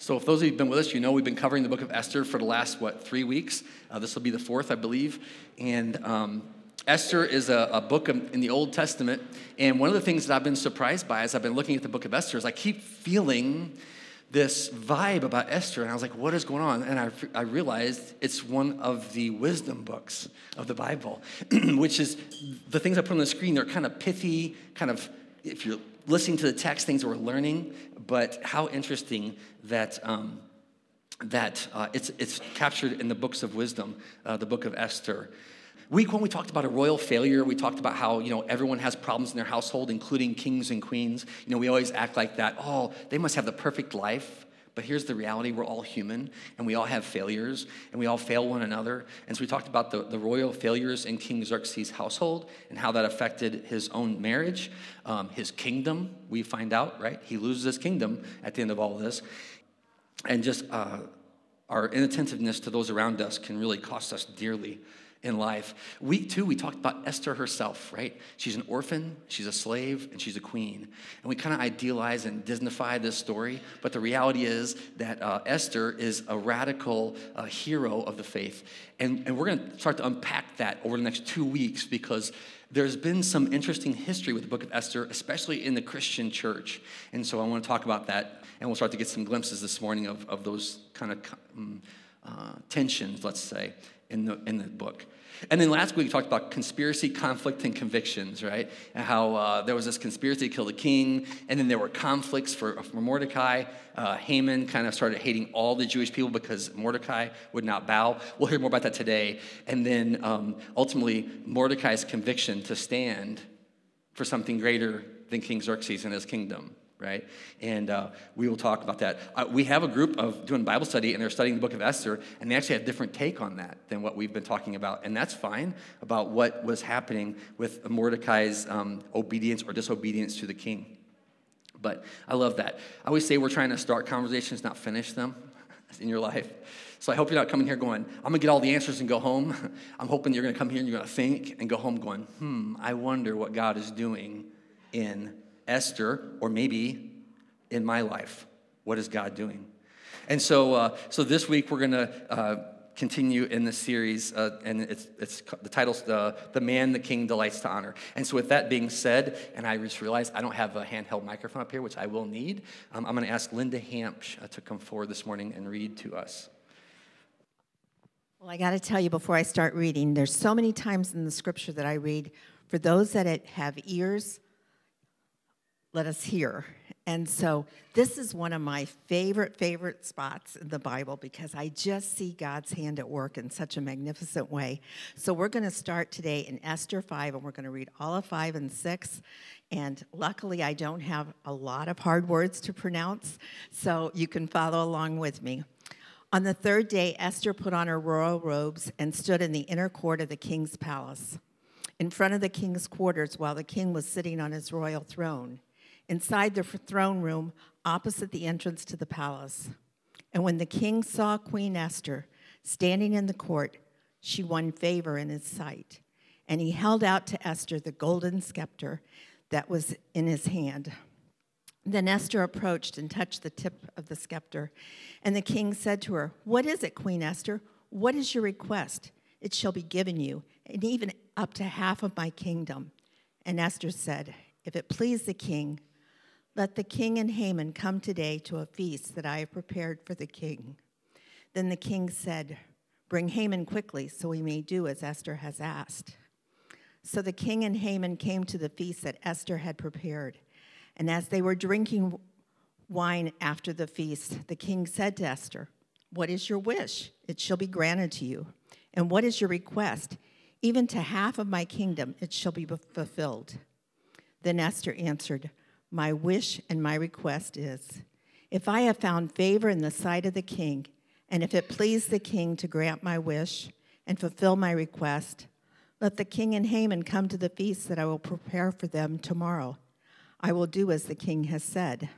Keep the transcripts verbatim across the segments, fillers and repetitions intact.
So if those of you who've been with us, you know we've been covering the book of Esther for the last, what, three weeks? Uh, this will be the fourth, I believe. And um, Esther is a, a book in the Old Testament. And one of the things that I've been surprised by as I've been looking at the book of Esther is I keep feeling this vibe about Esther. And I was like, what is going on? And I, I realized it's one of the wisdom books of the Bible, which is the things I put on the screen. They're kind of pithy, kind of, if you're listening to the text, things that we're learning. But how interesting that um, that uh, it's it's captured in the books of wisdom, uh, the book of Esther. Week one, we talked about a royal failure. We talked about how, you know, everyone has problems in their household, including kings and queens. You know, we always act like that. Oh, they must have the perfect life. But here's the reality. We're all human, and we all have failures, and we all fail one another. And so we talked about the, the royal failures in King Xerxes' household and how that affected his own marriage, um, his kingdom, we find out, right? He loses his kingdom at the end of all of this. And just uh, our inattentiveness to those around us can really cost us dearly in life. Week two, we talked about Esther herself, right? She's an orphan, she's a slave, and she's a queen. And we kind of idealize and Disneyfy this story, but the reality is that uh, Esther is a radical uh, hero of the faith. And, and we're going to start to unpack that over the next two weeks because there's been some interesting history with the book of Esther, especially in the Christian church. And so I want to talk about that, and we'll start to get some glimpses this morning of, of those kind of um, uh, tensions, let's say, in the in the book. And then last week we talked about conspiracy, conflict, and convictions, right? And how uh, there was this conspiracy to kill the king, and then there were conflicts for, for Mordecai. Uh, Haman kind of started hating all the Jewish people because Mordecai would not bow. We'll hear more about that today. And then um, ultimately Mordecai's conviction to stand for something greater than King Xerxes and his kingdom. Right? And uh, we will talk about that. Uh, we have a group of doing Bible study, and they're studying the book of Esther, and they actually have a different take on that than what we've been talking about. And that's fine, about what was happening with Mordecai's um, obedience or disobedience to the king. But I love that. I always say we're trying to start conversations, not finish them in your life. So I hope you're not coming here going, I'm going to get all the answers and go home. I'm hoping you're going to come here and you're going to think and go home going, hmm, I wonder what God is doing in Esther, or maybe in my life. What is God doing? And so uh, so this week we're going to uh, continue in the series, uh, and it's it's the title's the, the Man the King Delights to Honor. And so with that being said, and I just realized I don't have a handheld microphone up here, which I will need, um, I'm going to ask Linda Hampsh uh, to come forward this morning and read to us. Well, I got to tell you before I start reading, there's so many times in the scripture that I read, for those that have ears, let us hear. And so this is one of my favorite, favorite spots in the Bible because I just see God's hand at work in such a magnificent way. So we're going to start today in Esther five, and we're going to read all of five and six. And luckily, I don't have a lot of hard words to pronounce, so you can follow along with me. On the third day, Esther put on her royal robes and stood in the inner court of the king's palace, in front of the king's quarters while the king was sitting on his royal throne, inside the throne room opposite the entrance to the palace. And when the king saw Queen Esther standing in the court, she won favor in his sight. And he held out to Esther the golden scepter that was in his hand. Then Esther approached and touched the tip of the scepter. And the king said to her, "What is it, Queen Esther? What is your request? It shall be given you, and even up to half of my kingdom." And Esther said, "If it please the king, let the king and Haman come today to a feast that I have prepared for the king." Then the king said, "Bring Haman quickly so we may do as Esther has asked." So the king and Haman came to the feast that Esther had prepared. And as they were drinking wine after the feast, the king said to Esther, "What is your wish? It shall be granted to you. And what is your request? Even to half of my kingdom it shall be fulfilled." Then Esther answered, "My wish and my request is, if I have found favor in the sight of the king, and if it please the king to grant my wish and fulfill my request, let the king and Haman come to the feast that I will prepare for them tomorrow. I will do as the king has said."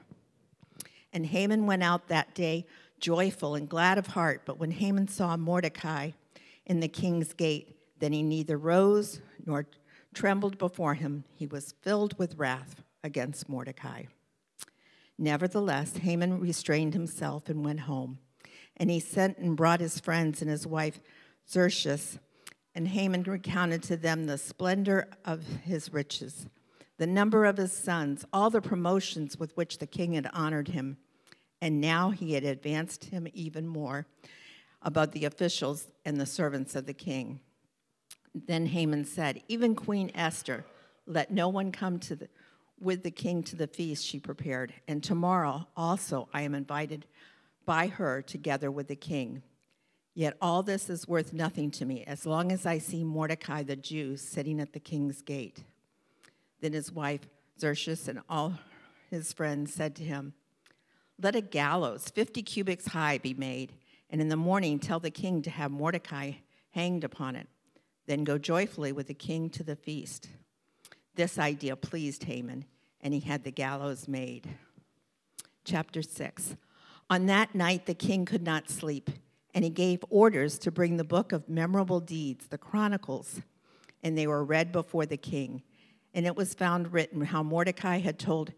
And Haman went out that day joyful and glad of heart, but when Haman saw Mordecai in the king's gate, then he neither rose nor trembled before him. He was filled with wrath against Mordecai. Nevertheless, Haman restrained himself and went home. And he sent and brought his friends and his wife Xerxes, and Haman recounted to them the splendor of his riches, the number of his sons, all the promotions with which the king had honored him. And now he had advanced him even more above the officials and the servants of the king. Then Haman said, "Even Queen Esther, let no one come to the, with the king to the feast she prepared. And tomorrow also I am invited by her together with the king. Yet all this is worth nothing to me, as long as I see Mordecai the Jew sitting at the king's gate." Then his wife Xerxes and all his friends said to him, "Let a gallows fifty cubits high be made, and in the morning tell the king to have Mordecai hanged upon it. Then go joyfully with the king to the feast." This idea pleased Haman, and he had the gallows made. Chapter six. On that night the king could not sleep, and he gave orders to bring the book of memorable deeds, the Chronicles, and they were read before the king. And it was found written how Mordecai had told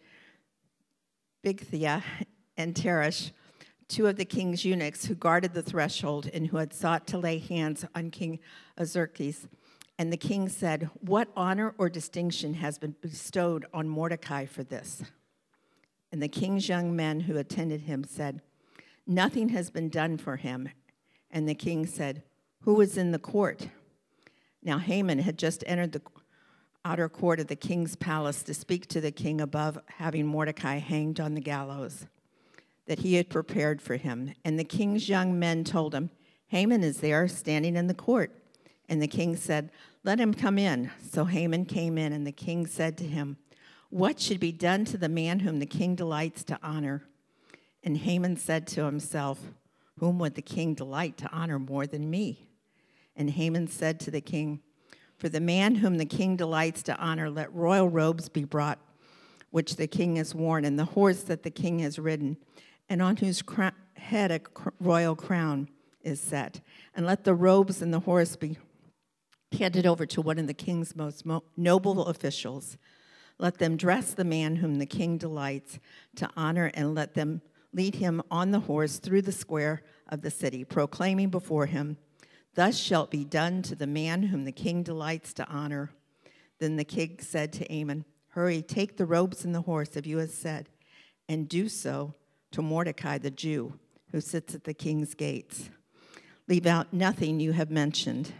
Bigthana and Teresh, two of the king's eunuchs who guarded the threshold and who had sought to lay hands on King Xerxes. And the king said, "What honor or distinction has been bestowed on Mordecai for this?" And the king's young men who attended him said, "Nothing has been done for him." And the king said, "Who is in the court?" Now Haman had just entered the outer court of the king's palace to speak to the king above having Mordecai hanged on the gallows that he had prepared for him. And the king's young men told him, "Haman is there standing in the court." And the king said, "Let him come in." So Haman came in, and the king said to him, "What should be done to the man whom the king delights to honor?" And Haman said to himself, "Whom would the king delight to honor more than me?" And Haman said to the king, "For the man whom the king delights to honor, let royal robes be brought, which the king has worn, and the horse that the king has ridden, and on whose cr- head a cr- royal crown is set. And let the robes and the horse be handed over to one of the king's most mo- noble officials. Let them dress the man whom the king delights to honor, and let them lead him on the horse through the square of the city, proclaiming before him, 'Thus shall it be done to the man whom the king delights to honor.'" Then the king said to Haman, "Hurry, take the robes and the horse, as you have said, and do so to Mordecai the Jew, who sits at the king's gates. Leave out nothing you have mentioned."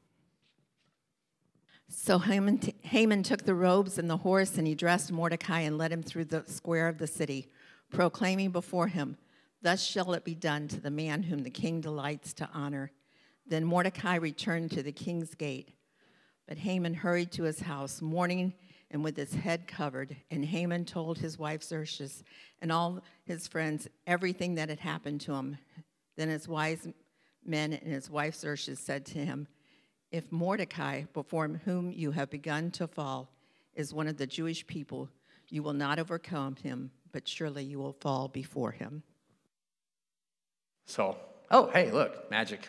So Haman, t- Haman took the robes and the horse, and he dressed Mordecai and led him through the square of the city, proclaiming before him, "Thus shall it be done to the man whom the king delights to honor." Then Mordecai returned to the king's gate. But Haman hurried to his house, mourning and with his head covered. And Haman told his wife Xerxes and all his friends everything that had happened to him. Then his wise men and his wife Xerxes said to him, "If Mordecai, before whom you have begun to fall, is one of the Jewish people, you will not overcome him, but surely you will fall before him." So, oh, hey, look, magic.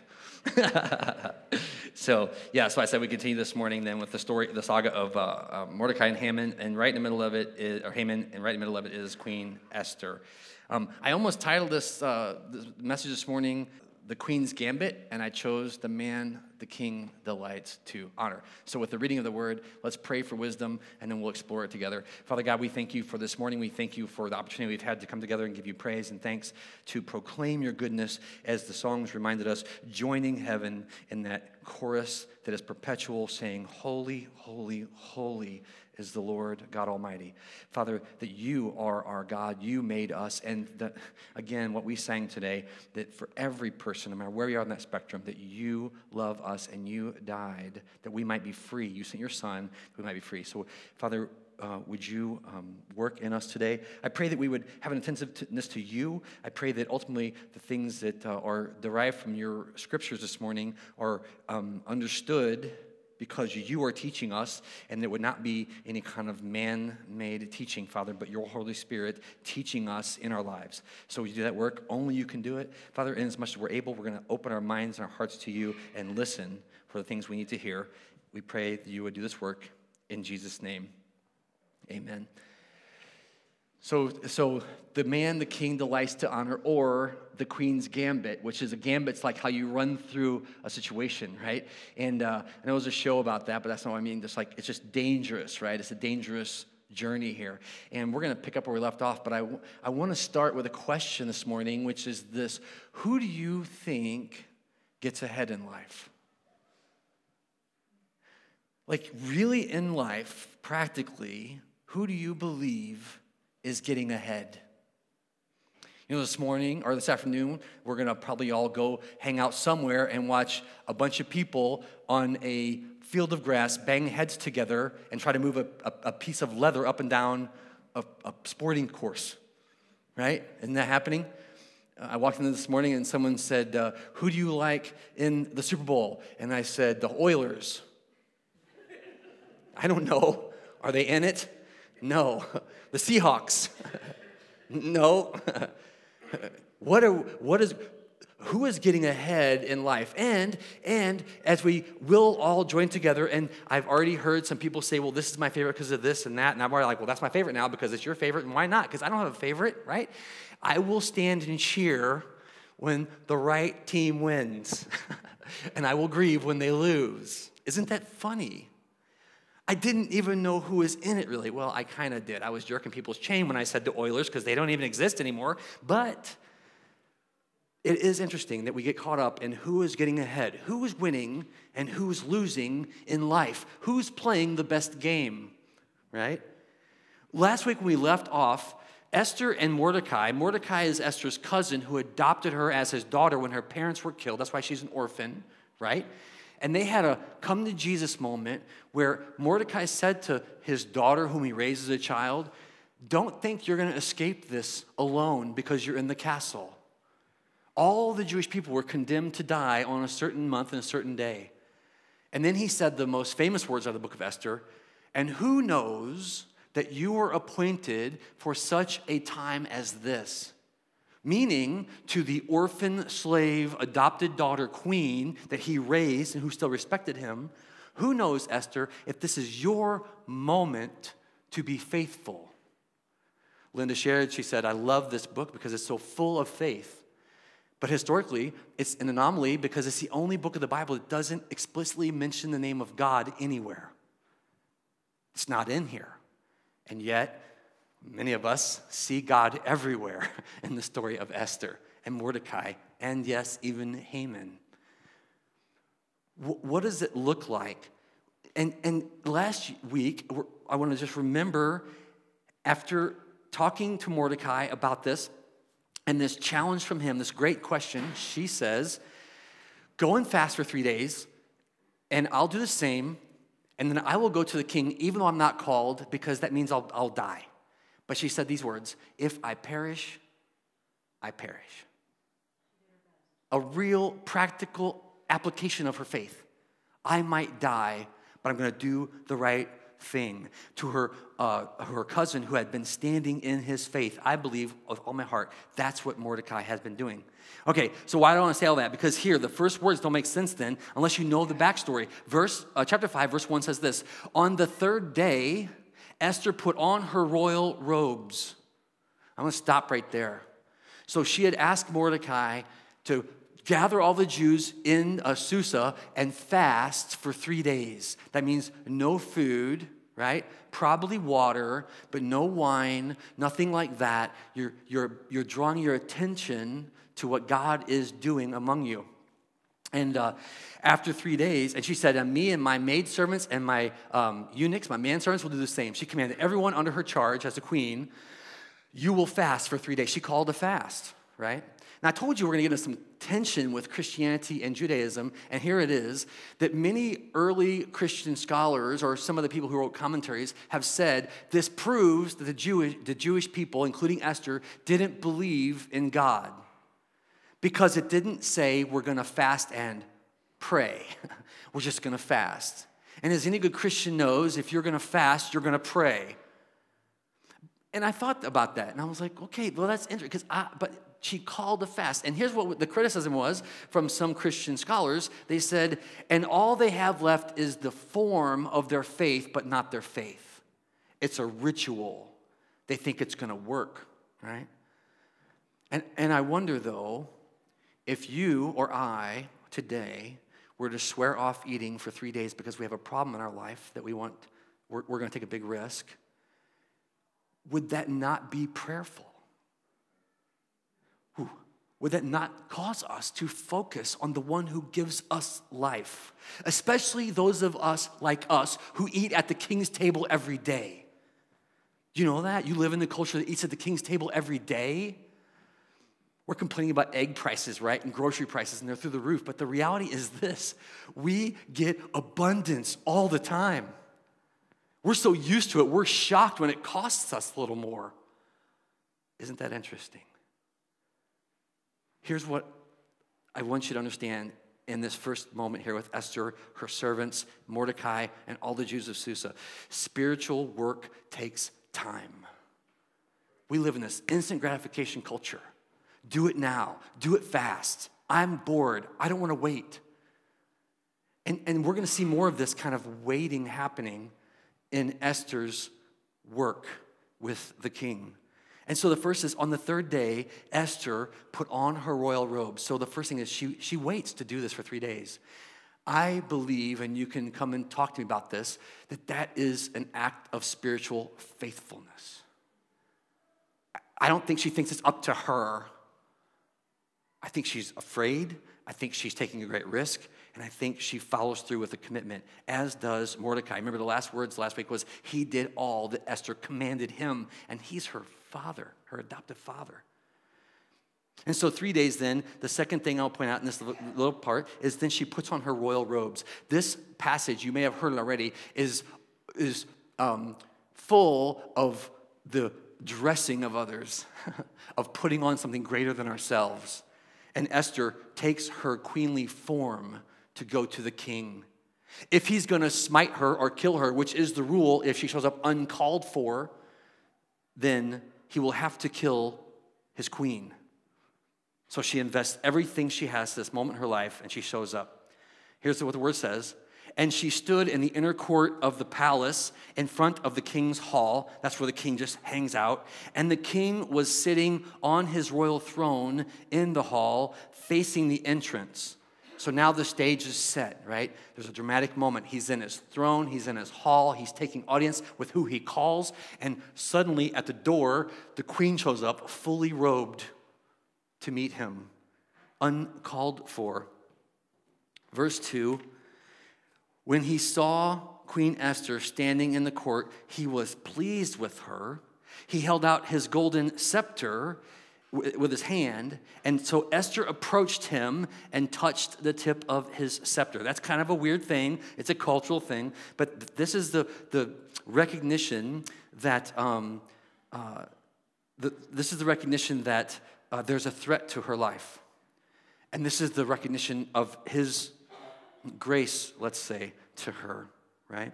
So, yeah, so I said we continue this morning then with the story, the saga of uh, uh, Mordecai and Haman, and right in the middle of it is, or Haman, and right in the middle of it is Queen Esther. Um, I almost titled this, uh, this message this morning, "The Queen's Gambit," and I chose "The Man the King Delights to Honor." So with the reading of the word, let's pray for wisdom, and then we'll explore it together. Father God, we thank you for this morning. We thank you for the opportunity we've had to come together and give you praise and thanks, to proclaim your goodness, as the songs reminded us, joining heaven in that chorus that is perpetual, saying, "Holy, holy, holy is the Lord God Almighty." Father, that you are our God, you made us, and that, again, what we sang today, that for every person, no matter where we are on that spectrum, that you love us and you died that we might be free. You sent your son, that we might be free. So, Father, uh, would you um, work in us today? I pray that we would have an attentiveness to you. I pray that ultimately the things that uh, are derived from your scriptures this morning are um, understood because you are teaching us, and it would not be any kind of man-made teaching, Father, but your Holy Spirit teaching us in our lives. So we do that work. Only you can do it. Father, and as much as we're able, we're going to open our minds and our hearts to you and listen for the things we need to hear. We pray that you would do this work in Jesus' name. Amen. So, so the man the king delights to honor, or the queen's gambit, which is a gambit's like how you run through a situation, right? And uh, I know there's a show about that, but that's not what I mean. Just like it's just dangerous, right? It's a dangerous journey here. And we're going to pick up where we left off, but I, I want to start with a question this morning, which is this: who do you think gets ahead in life? Like, really in life, practically, who do you believe is getting ahead? You know, this morning or this afternoon, we're going to probably all go hang out somewhere and watch a bunch of people on a field of grass bang heads together and try to move a, a, a piece of leather up and down a, a sporting course, right? Isn't that happening? Uh, I walked in this morning and someone said, uh, who do you like in the Super Bowl? And I said, the Oilers. I don't know. Are they in it? No. The Seahawks. No. What are, what is, who is getting ahead in life? And, and as we will all join together, and I've already heard some people say, well, this is my favorite because of this and that, and I'm already like, well, that's my favorite now because it's your favorite, and why not? Because I don't have a favorite, right? I will stand and cheer when the right team wins, and I will grieve when they lose. Isn't that funny? I didn't even know who was in it, really. Well, I kind of did. I was jerking people's chain when I said the Oilers because they don't even exist anymore. But it is interesting that we get caught up in who is getting ahead, who is winning, and who's losing in life, who's playing the best game, right? Last week when we left off, Esther and Mordecai, Mordecai is Esther's cousin who adopted her as his daughter when her parents were killed. That's why she's an orphan, right? And they had a come to Jesus moment where Mordecai said to his daughter, whom he raised as a child, don't think you're going to escape this alone because you're in the castle. All the Jewish people were condemned to die on a certain month and a certain day. And then he said the most famous words out of the book of Esther, and who knows that you were appointed for such a time as this? Meaning to the orphan, slave, adopted daughter queen that he raised and who still respected him, who knows, Esther, if this is your moment to be faithful? Linda shared, she said, I love this book because it's so full of faith. But historically, it's an anomaly because it's the only book of the Bible that doesn't explicitly mention the name of God anywhere. It's not in here. And yet, many of us see God everywhere in the story of Esther and Mordecai, and yes, even Haman. W- what does it look like? And, and last week, I want to just remember, after talking to Mordecai about this, and this challenge from him, this great question, she says, go and fast for three days, and I'll do the same, and then I will go to the king, even though I'm not called, because that means I'll, I'll die. But she said these words, if I perish, I perish. A real practical application of her faith. I might die, but I'm going to do the right thing. To her, uh, her cousin who had been standing in his faith, I believe with all my heart, that's what Mordecai has been doing. Okay, so why do I want to say all that? Because here, the first words don't make sense then, unless you know the backstory. Verse, uh, chapter five, verse one says this, on the third day, Esther put on her royal robes. I'm going to stop right there. So she had asked Mordecai to gather all the Jews in uh, Susa and fast for three days. That means no food, right? Probably water, but no wine, nothing like that. You're, you're, you're drawing your attention to what God is doing among you. And uh, after three days, and she said, and me and my maidservants and my um, eunuchs, my manservants will do the same. She commanded everyone under her charge as a queen, you will fast for three days. She called a fast, right? And I told you we're going to get into some tension with Christianity and Judaism, and here it is, that many early Christian scholars, or some of the people who wrote commentaries, have said this proves that the Jewish, the Jewish people, including Esther, didn't believe in God. Because it didn't say we're going to fast and pray. We're just going to fast. And as any good Christian knows, if you're going to fast, you're going to pray. And I thought about that, and I was like, okay, well, that's interesting. Because I, but she called a fast. And here's what the criticism was from some Christian scholars. They said, and all they have left is the form of their faith, but not their faith. It's a ritual. They think it's going to work, right? And, and I wonder, though, if you or I today were to swear off eating for three days because we have a problem in our life that we want, we're, we're going to take a big risk, would that not be prayerful? Whew. Would that not cause us to focus on the one who gives us life? Especially those of us like us who eat at the king's table every day. You know that? You live in the culture that eats at the king's table every day. We're complaining about egg prices, right? And grocery prices, and they're through the roof. But the reality is this: we get abundance all the time. We're so used to it, we're shocked when it costs us a little more. Isn't that interesting? Here's what I want you to understand in this first moment here with Esther, her servants, Mordecai, and all the Jews of Susa. Spiritual work takes time. We live in this instant gratification culture. Do it now. Do it fast. I'm bored. I don't want to wait. And, and we're going to see more of this kind of waiting happening in Esther's work with the king. And so the first is, on the third day, Esther put on her royal robe. So the first thing is she, she waits to do this for three days. I believe, and you can come and talk to me about this, that that is an act of spiritual faithfulness. I don't think she thinks it's up to her. I think she's afraid. I think she's taking a great risk. And I think she follows through with a commitment, as does Mordecai. Remember the last words last week was, he did all that Esther commanded him. And he's her father, her adoptive father. And so three days then, the second thing I'll point out in this little part is then she puts on her royal robes. This passage, you may have heard it already, is, is um, full of the dressing of others, of putting on something greater than ourselves. And Esther takes her queenly form to go to the king. If he's going to smite her or kill her, which is the rule if she shows up uncalled for, then he will have to kill his queen. So she invests everything she has to this moment in her life, and she shows up. Here's what the word says. And she stood in the inner court of the palace in front of the king's hall. That's where the king just hangs out. And the king was sitting on his royal throne in the hall, facing the entrance. So now the stage is set, right? There's a dramatic moment. He's in his throne. He's in his hall. He's taking audience with who he calls. And suddenly at the door, the queen shows up fully robed to meet him, uncalled for. Verse two, when he saw Queen Esther standing in the court, he was pleased with her. He held out his golden scepter with his hand, and so Esther approached him and touched the tip of his scepter. That's kind of a weird thing. It's a cultural thing, but this is the, the recognition that um, uh, the, this is the recognition that uh, there's a threat to her life, and this is the recognition of his grace, let's say, to her, right?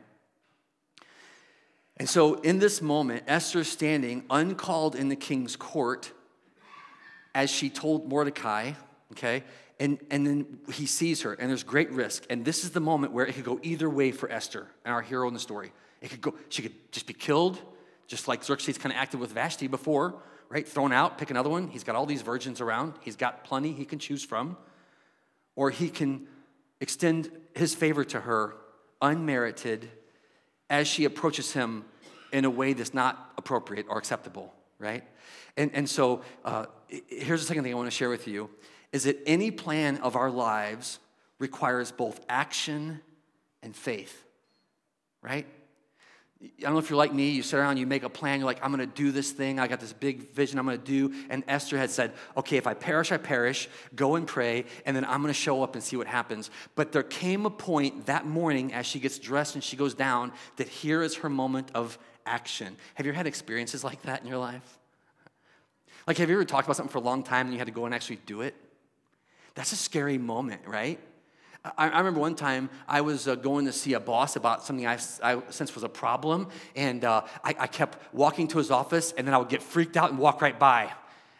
And so in this moment, Esther's standing uncalled in the king's court, as she told Mordecai, okay, and, and then he sees her, and there's great risk. And this is the moment where it could go either way for Esther and our hero in the story. It could go, she could just be killed, just like Xerxes kind of acted with Vashti before, right? Thrown out, pick another one. He's got all these virgins around. He's got plenty he can choose from. Or he can extend his favor to her unmerited as she approaches him in a way that's not appropriate or acceptable, right? And, and so uh, here's the second thing I want to share with you, is that any plan of our lives requires both action and faith, right? I don't know if you're like me, you sit around, you make a plan, you're like, I'm going to do this thing, I got this big vision I'm going to do, and Esther had said, okay, if I perish, I perish, go and pray, and then I'm going to show up and see what happens. But there came a point that morning as she gets dressed and she goes down that here is her moment of action. Have you ever had experiences like that in your life? Like, have you ever talked about something for a long time and you had to go and actually do it? That's a scary moment, right? I, I remember one time I was uh, going to see a boss about something I, I sensed was a problem, and uh, I, I kept walking to his office, and then I would get freaked out and walk right by.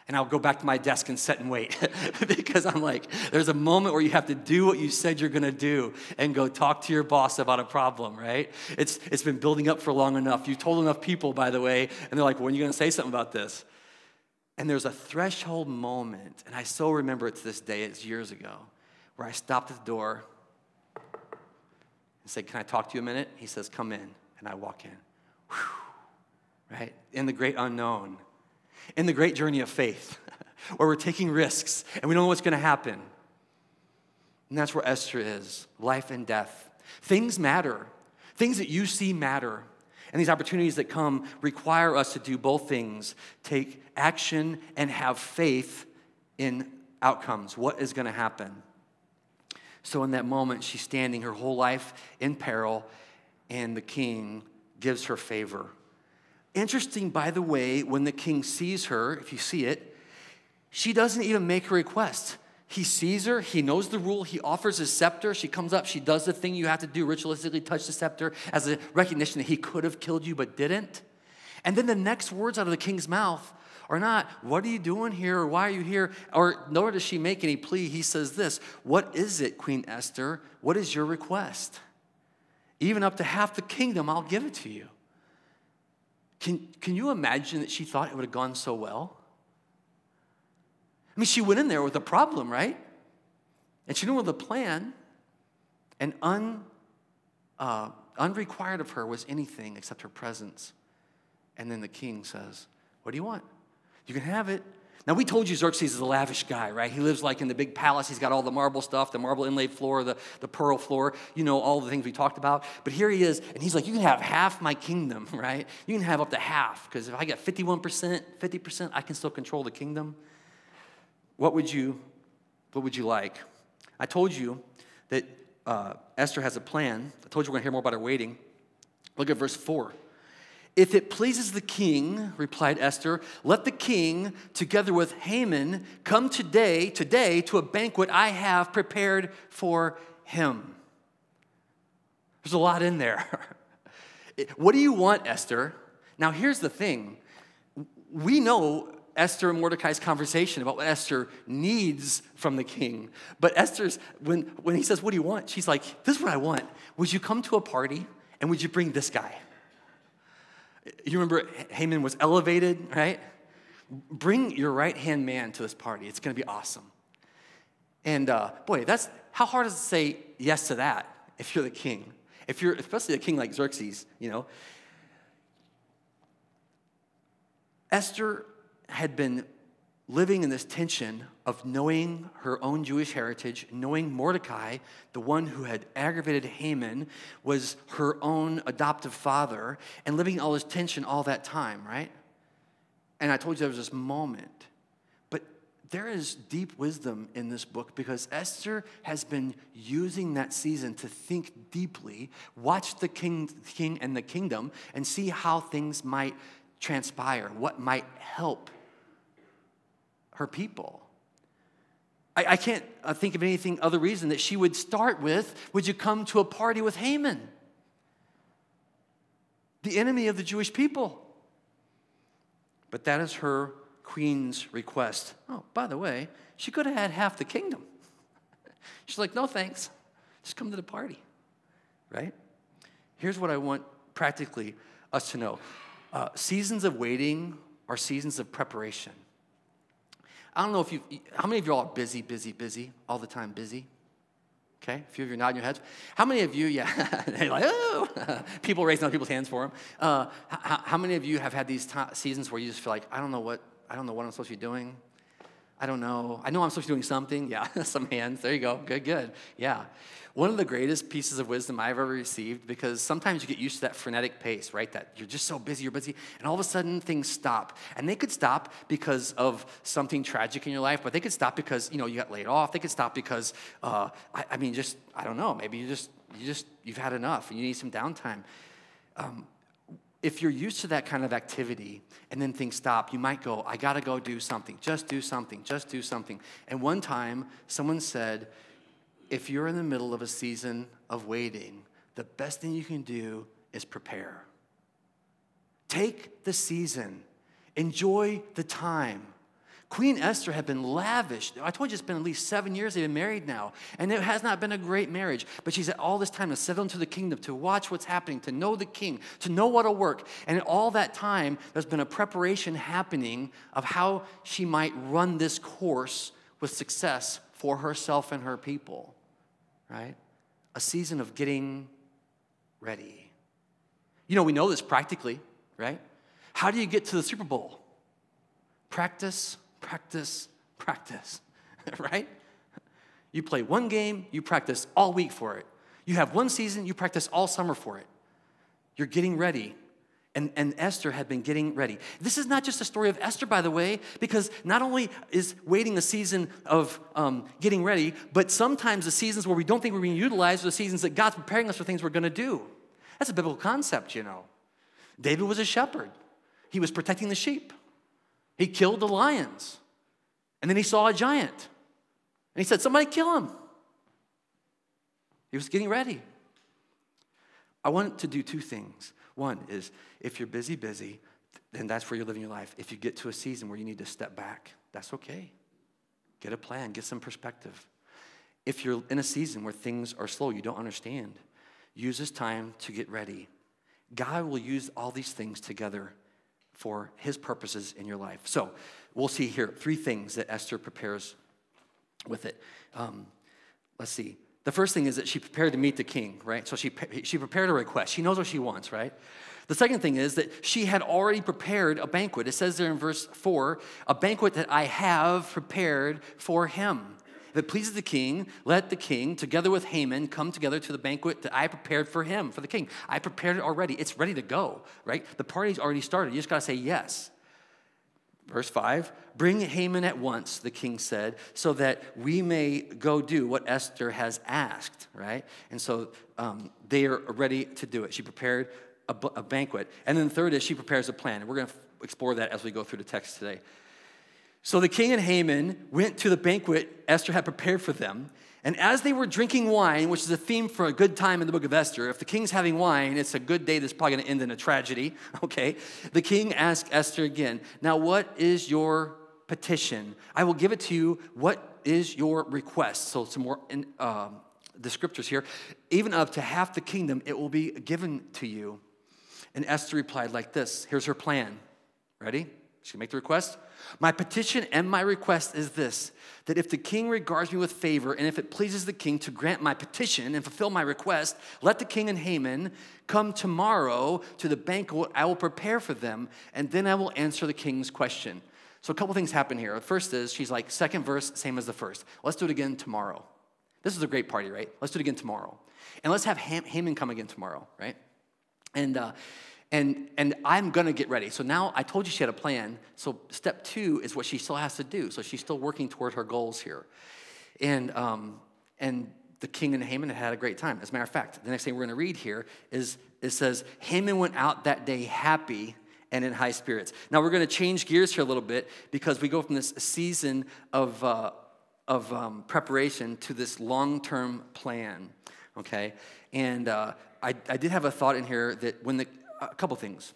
And I'll go back to my desk and sit and wait because I'm like, there's a moment where you have to do what you said you're going to do and go talk to your boss about a problem, right? It's It's been building up for long enough. You've told enough people, by the way, and they're like, when are you going to say something about this? And there's a threshold moment, and I so remember it to this day, it's years ago, where I stopped at the door and said, can I talk to you a minute? He says, come in, and I walk in. Whew, right? In the great unknown. In the great journey of faith, where we're taking risks and we don't know what's going to happen. And that's where Esther is, life and death. Things matter. Things that you see matter. And these opportunities that come require us to do both things, take action and have faith in outcomes. What is going to happen? So in that moment, she's standing her whole life in peril, and the king gives her favor. Interesting, by the way, when the king sees her, if you see it, she doesn't even make a request. He sees her, he knows the rule, he offers his scepter, she comes up, she does the thing you have to do, ritualistically touch the scepter as a recognition that he could have killed you but didn't. And then the next words out of the king's mouth are not, what are you doing here, or why are you here? Or nor does she make any plea. He says this, what is it, Queen Esther? What is your request? Even up to half the kingdom, I'll give it to you. Can, can you imagine that she thought it would have gone so well? I mean, she went in there with a problem, right? And she knew with a plan, and un, uh, unrequired of her was anything except her presence. And then the king says, what do you want? You can have it. Now, we told you Xerxes is a lavish guy, right? He lives like in the big palace. He's got all the marble stuff, the marble inlaid floor, the, the pearl floor, you know, all the things we talked about. But here he is, and he's like, you can have half my kingdom, right? You can have up to half, because if I get fifty-one percent, fifty percent, I can still control the kingdom. What would you, what would you like? I told you that uh, Esther has a plan. I told you we're going to hear more about her waiting. Look at verse four. If it pleases the king, replied Esther, let the king, together with Haman, come today, today, to a banquet I have prepared for him. There's a lot in there. What do you want, Esther? Now, here's the thing. We know Esther and Mordecai's conversation about what Esther needs from the king. But Esther's, when, when he says, what do you want? She's like, this is what I want. Would you come to a party, and would you bring this guy? You remember Haman was elevated, right? Bring your right-hand man to this party. It's going to be awesome. And uh, boy, that's how hard is it to say yes to that if you're the king? If you're, especially a king like Xerxes, you know. Esther had been living in this tension of knowing her own Jewish heritage, knowing Mordecai, the one who had aggravated Haman, was her own adoptive father, and living all this tension all that time, right? And I told you there was this moment. But there is deep wisdom in this book because Esther has been using that season to think deeply, watch the king, king and the kingdom, and see how things might transpire, what might help her people. I, I can't uh, think of anything other reason that she would start with, would you come to a party with Haman, the enemy of the Jewish people? But that is her queen's request. Oh, by the way, she could have had half the kingdom. She's like, no thanks, just come to the party, right? Here's what I want practically us to know. Uh, seasons of waiting are seasons of preparation. I don't know if you, how many of you all are busy, busy, busy, all the time busy? Okay, a few of you are nodding your heads. How many of you, yeah, they're like, oh, people raising other people's hands for them. Uh, how, how many of you have had these t- seasons where you just feel like, I don't know what, I don't know what I'm supposed to be doing. I don't know. I know I'm supposed to be doing something. Yeah, some hands. There you go. Good, good. Yeah. One of the greatest pieces of wisdom I've ever received, because sometimes you get used to that frenetic pace, right? That you're just so busy, you're busy, and all of a sudden things stop. And they could stop because of something tragic in your life, but they could stop because, you know, you got laid off. They could stop because, uh, I, I mean, just, I don't know, maybe you just, you just, you've had enough and you need some downtime. Um, If you're used to that kind of activity and then things stop, you might go, I got to go do something. Just do something. Just do something. And one time, someone said, if you're in the middle of a season of waiting, the best thing you can do is prepare. Take the season. Enjoy the time. Queen Esther had been lavish. I told you it's been at least seven years they've been married now. And it has not been a great marriage. But she's had all this time to settle into the kingdom, to watch what's happening, to know the king, to know what'll work. And in all that time, there's been a preparation happening of how she might run this course with success for herself and her people, right? A season of getting ready. You know, we know this practically, right? How do you get to the Super Bowl? Practice, practice, practice, right? You play one game, you practice all week for it. You have one season, you practice all summer for it. You're getting ready. And, and Esther had been getting ready. This is not just a story of Esther, by the way, because not only is waiting a season of um, getting ready, but sometimes the seasons where we don't think we're being utilized are the seasons that God's preparing us for things we're going to do. That's a biblical concept, you know. David was a shepherd. He was protecting the sheep. He killed the lions. And then he saw a giant. And he said, somebody kill him. He was getting ready. I want to do two things. One is, if you're busy, busy, then that's where you're living your life. If you get to a season where you need to step back, that's okay. Get a plan, get some perspective. If you're in a season where things are slow, you don't understand, use this time to get ready. God will use all these things together for his purposes in your life. So we'll see here three things that Esther prepares with it. Um, let's see. The first thing is that she prepared to meet the king, right? So she, she prepared a request. She knows what she wants, right? The second thing is that she had already prepared a banquet. It says there in verse four, a banquet that I have prepared for him. If it pleases the king, let the king, together with Haman, come together to the banquet that I prepared for him, for the king. I prepared it already. It's ready to go, right? The party's already started. You just got to say yes. Verse five, bring Haman at once, the king said, so that we may go do what Esther has asked, right? And so um, they are ready to do it. She prepared a, a banquet. And then the third is she prepares a plan. And we're going to explore that as we go through the text today. So the king and Haman went to the banquet Esther had prepared for them. And as they were drinking wine, which is a theme for a good time in the book of Esther, if the king's having wine, it's a good day that's probably going to end in a tragedy, okay? The king asked Esther again, now what is your petition? I will give it to you. What is your request? So some more in, uh, descriptors here. Even up to half the kingdom, it will be given to you. And Esther replied like this. Here's her plan. Ready? She's going to make the request. My petition and my request is this, that if the king regards me with favor, and if it pleases the king to grant my petition and fulfill my request, let the king and Haman come tomorrow to the banquet I will prepare for them, and then I will answer the king's question. So a couple things happen here. The first is, she's like, second verse, same as the first. Let's do it again tomorrow. This is a great party, right? Let's do it again tomorrow. And let's have Ham- Haman come again tomorrow, right? And uh, And and I'm going to get ready. So now I told you she had a plan. So step two is what she still has to do. So she's still working toward her goals here. And um, and the king and Haman had had a great time. As a matter of fact, the next thing we're going to read here is it says, Haman went out that day happy and in high spirits. Now we're going to change gears here a little bit because we go from this season of, uh, of um, preparation to this long-term plan, okay? And uh, I, I did have a thought in here that when the A couple things.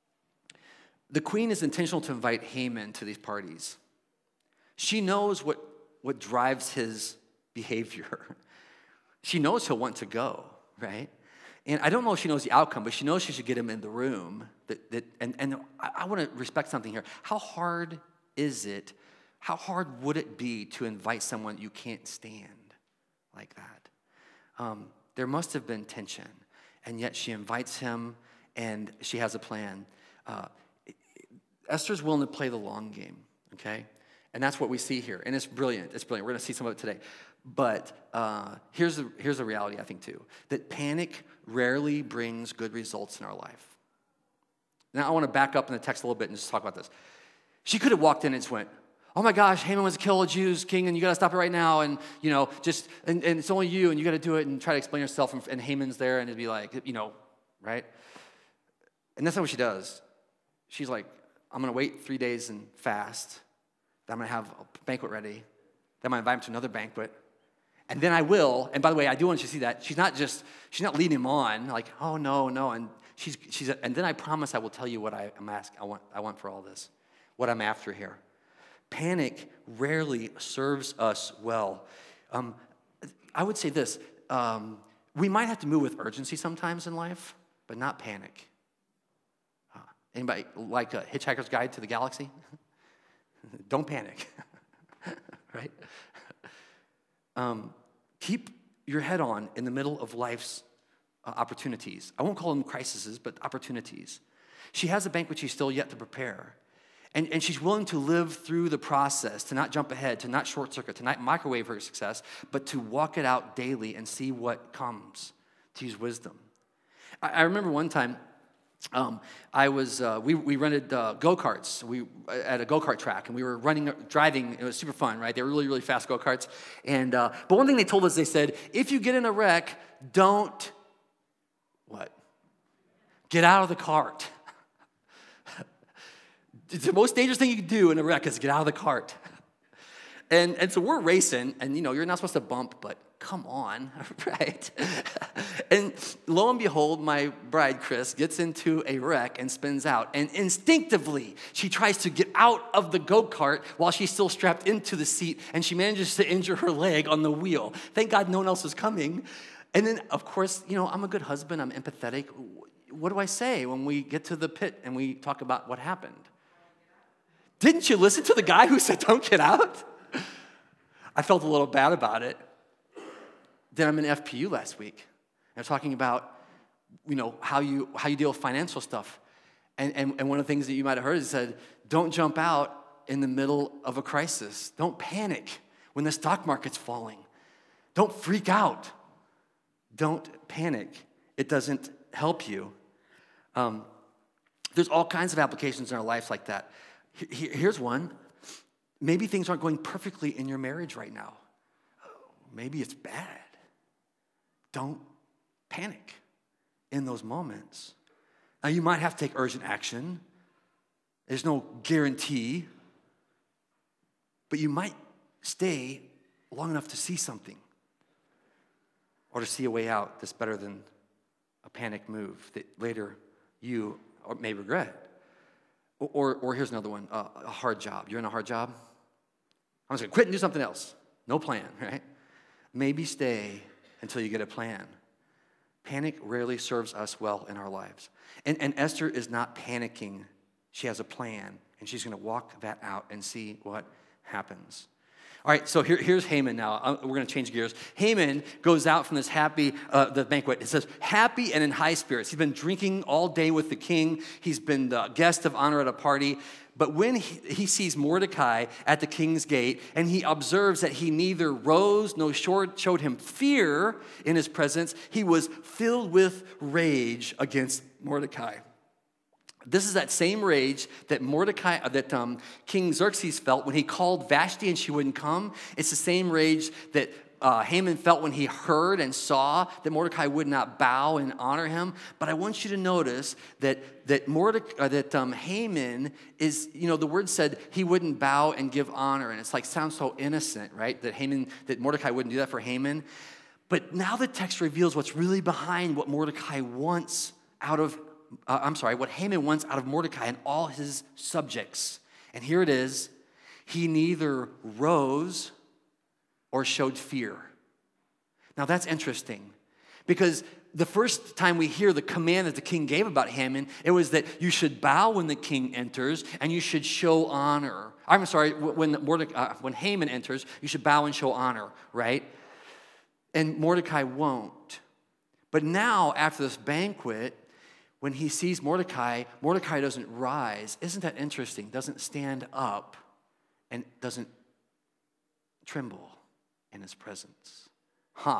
The queen is intentional to invite Haman to these parties. She knows what, what drives his behavior. She knows he'll want to go, right? And I don't know if she knows the outcome, but she knows she should get him in the room. That, that, and and I, I want to respect something here. How hard is it, how hard would it be to invite someone you can't stand like that? Um, there must have been tension, and yet she invites him, and she has a plan. Uh, Esther's willing to play the long game, okay? And that's what we see here. And it's brilliant. It's brilliant. We're going to see some of it today. But uh, here's, the, here's the reality, I think, too, that panic rarely brings good results in our life. Now, I want to back up in the text a little bit and just talk about this. She could have walked in and just went, oh my gosh, Haman wants to kill a Jews king, and you got to stop it right now, and, you know, just, and, and it's only you, and you got to do it, and try to explain yourself, and, and Haman's there, and it'd be like, you know, right? And that's not what she does. She's like, I'm going to wait three days and fast. Then I'm going to have a banquet ready. Then I'm going to invite him to another banquet. And then I will, and by the way, I do want you to see that. She's not just, she's not leading him on, like, oh, no, no. And she's, she's, and then I promise I will tell you what I am asking, I want, I want for all this, what I'm after here. Panic rarely serves us well. Um, I would say this, um, we might have to move with urgency sometimes in life, but not panic. Uh, anybody like a Hitchhiker's Guide to the Galaxy? Don't panic, right? Um, keep your head on in the middle of life's uh, opportunities. I won't call them crises, but opportunities. She has a banquet she's still yet to prepare. And, and she's willing to live through the process, to not jump ahead, to not short circuit, to not microwave her success, but to walk it out daily and see what comes, to use wisdom. I, I remember one time, um, I was, uh, we, we rented uh, go-karts we, at a go-kart track, and we were running, driving. It was super fun, right? They were really, really fast go-karts. And, uh, but one thing they told us, they said, if you get in a wreck, don't, what? Get out of the cart. It's the most dangerous thing you can do in a wreck is get out of the cart. And, and so we're racing, and you know, you're not supposed to bump, but come on, right? And lo and behold, my bride, Chris, gets into a wreck and spins out. And instinctively, she tries to get out of the go-kart while she's still strapped into the seat, and she manages to injure her leg on the wheel. Thank God no one else was coming. And then, of course, you know, I'm a good husband, I'm empathetic. What do I say when we get to the pit and we talk about what happened? Didn't you listen to the guy who said, don't get out? I felt a little bad about it. Then I'm in F P U last week. And I'm talking about, you know, how you how you deal with financial stuff. And, and, and one of the things that you might have heard is said, don't jump out in the middle of a crisis. Don't panic when the stock market's falling. Don't freak out. Don't panic. It doesn't help you. Um, there's all kinds of applications in our lives like that. Here's one. Maybe things aren't going perfectly in your marriage right now. Maybe it's bad. Don't panic in those moments. Now, you might have to take urgent action. There's no guarantee. But you might stay long enough to see something or to see a way out that's better than a panic move that later you may regret. Or, or here's another one, uh, a hard job. You're in a hard job? I'm just going to quit and do something else. No plan, right? Maybe stay until you get a plan. Panic rarely serves us well in our lives. And, and Esther is not panicking. She has a plan, and she's going to walk that out and see what happens. All right, so here, here's Haman now. Uh, we're going to change gears. Haman goes out from this happy, uh, the banquet. It says, happy and in high spirits. He's been drinking all day with the king. He's been the guest of honor at a party. But when he, he sees Mordecai at the king's gate, and he observes that he neither rose nor showed him fear in his presence, he was filled with rage against Mordecai. This is that same rage that Mordecai, that um, King Xerxes felt when he called Vashti and she wouldn't come. It's the same rage that uh, Haman felt when he heard and saw that Mordecai would not bow and honor him. But I want you to notice that that Mordecai, uh, that um, Haman is, you know, the word said he wouldn't bow and give honor, and it's like sounds so innocent, right? That Haman, that Mordecai wouldn't do that for Haman. But now the text reveals what's really behind what Mordecai wants out of. Uh, I'm sorry, what Haman wants out of Mordecai and all his subjects. And here it is. He neither rose or showed fear. Now that's interesting because the first time we hear the command that the king gave about Haman, it was that you should bow when the king enters and you should show honor. I'm sorry, when, Mordecai, uh, when Haman enters, you should bow and show honor, right? And Mordecai won't. But now, after this banquet, when he sees Mordecai, Mordecai doesn't rise. Isn't that interesting? Doesn't stand up and doesn't tremble in his presence. Huh.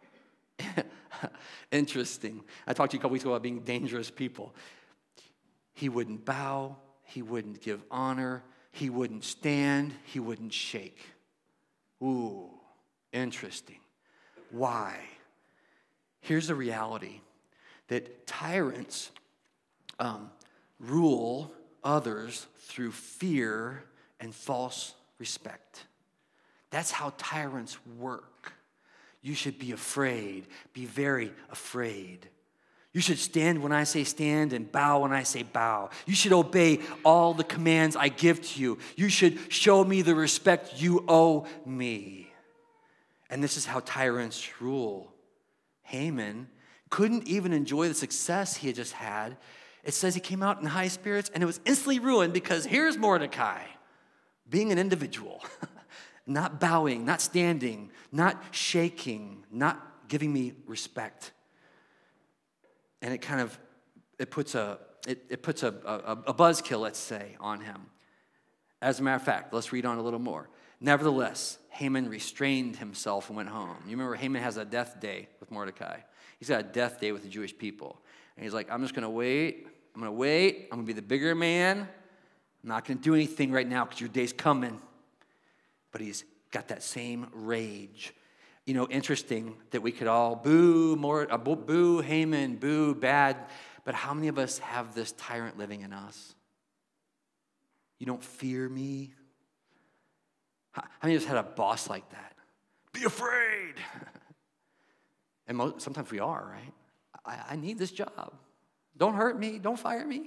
Interesting. I talked to you a couple weeks ago about being dangerous people. He wouldn't bow. He wouldn't give honor. He wouldn't stand. He wouldn't shake. Ooh, interesting. Why? Here's the reality. That tyrants um, rule others through fear and false respect. That's how tyrants work. You should be afraid. Be very afraid. You should stand when I say stand and bow when I say bow. You should obey all the commands I give to you. You should show me the respect you owe me. And this is how tyrants rule. Haman couldn't even enjoy the success he had just had. It says he came out in high spirits and it was instantly ruined because here's Mordecai being an individual, not bowing, not standing, not shaking, not giving me respect. And it kind of, it puts a, it, it puts a, a, a buzzkill, let's say, on him. As a matter of fact, let's read on a little more. Nevertheless, Haman restrained himself and went home. You remember Haman has a death day with Mordecai. He's got a death day with the Jewish people. And he's like, I'm just going to wait. I'm going to wait. I'm going to be the bigger man. I'm not going to do anything right now because your day's coming. But he's got that same rage. You know, interesting that we could all boo, more, uh, boo Haman, boo bad. But how many of us have this tyrant living in us? You don't fear me? How many of us had a boss like that? Be afraid. And most, sometimes we are, right? I, I need this job. Don't hurt me. Don't fire me.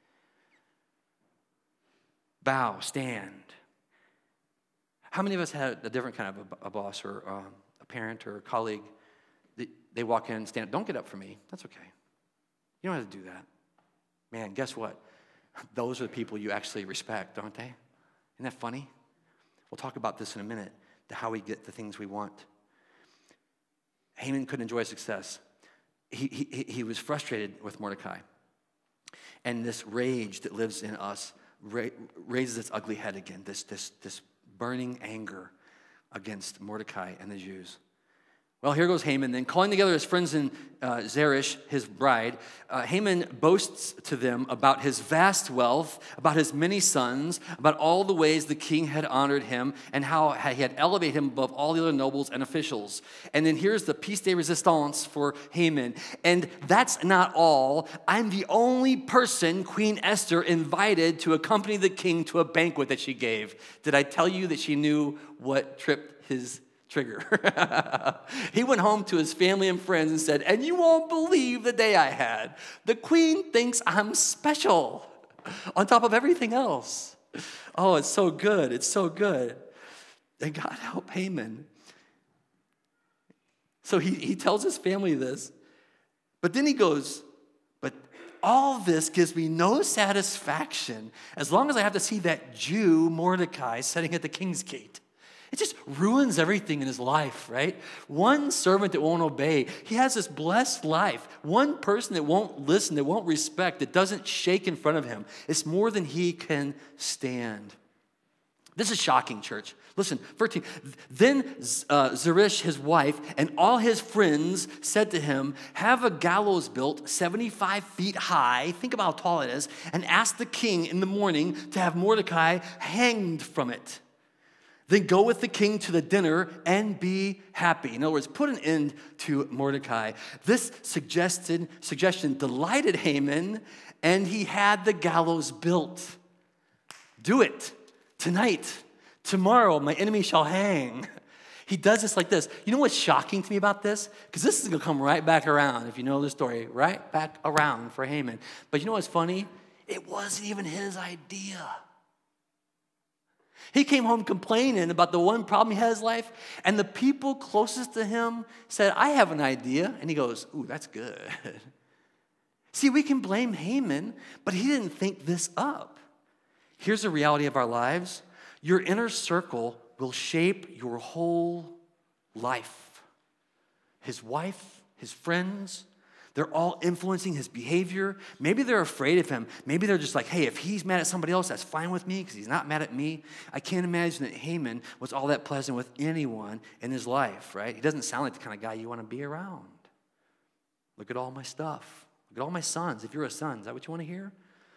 Bow, stand. How many of us had a different kind of a, a boss or um, a parent or a colleague? They, they walk in and stand. Don't get up for me. That's okay. You don't have to do that. Man, guess what? Those are the people you actually respect, aren't they? Isn't that funny? We'll talk about this in a minute, to how we get the things we want. Haman couldn't enjoy success. He, he, he was frustrated with Mordecai. And this rage that lives in us ra- raises its ugly head again, this, this, this burning anger against Mordecai and the Jews. Well, here goes Haman then. Calling together his friends and uh, Zeresh, his bride, uh, Haman boasts to them about his vast wealth, about his many sons, about all the ways the king had honored him, and how he had elevated him above all the other nobles and officials. And then here's the piece de resistance for Haman. And that's not all. I'm the only person Queen Esther invited to accompany the king to a banquet that she gave. Did I tell you that she knew what tripped his trigger? He went home to his family and friends and said, and you won't believe the day I had. The queen thinks I'm special on top of everything else. Oh, it's so good. It's so good. And God help Haman. So he, he tells his family this, but then he goes, but all this gives me no satisfaction as long as I have to see that Jew Mordecai sitting at the king's gate. It just ruins everything in his life, right? One servant that won't obey. He has this blessed life. One person that won't listen, that won't respect, that doesn't shake in front of him. It's more than he can stand. This is shocking, church. Listen, thirteen. Then uh, Zeresh, his wife, and all his friends said to him, have a gallows built seventy-five feet high, think about how tall it is, and ask the king in the morning to have Mordecai hanged from it. Then go with the king to the dinner and be happy. In other words, put an end to Mordecai. This suggested, suggestion delighted Haman, and he had the gallows built. Do it tonight. Tomorrow, my enemy shall hang. He does this like this. You know what's shocking to me about this? Because this is going to come right back around, if you know the story, right back around for Haman. But you know what's funny? It wasn't even his idea. He came home complaining about the one problem he had in his life, and the people closest to him said, I have an idea. And he goes, ooh, that's good. See, we can blame Haman, but he didn't think this up. Here's the reality of our lives. Your inner circle will shape your whole life. His wife, his friends, they're all influencing his behavior. Maybe they're afraid of him. Maybe they're just like, hey, if he's mad at somebody else, that's fine with me because he's not mad at me. I can't imagine that Haman was all that pleasant with anyone in his life, right? He doesn't sound like the kind of guy you want to be around. Look at all my stuff. Look at all my sons. If you're a son, is that what you want to hear?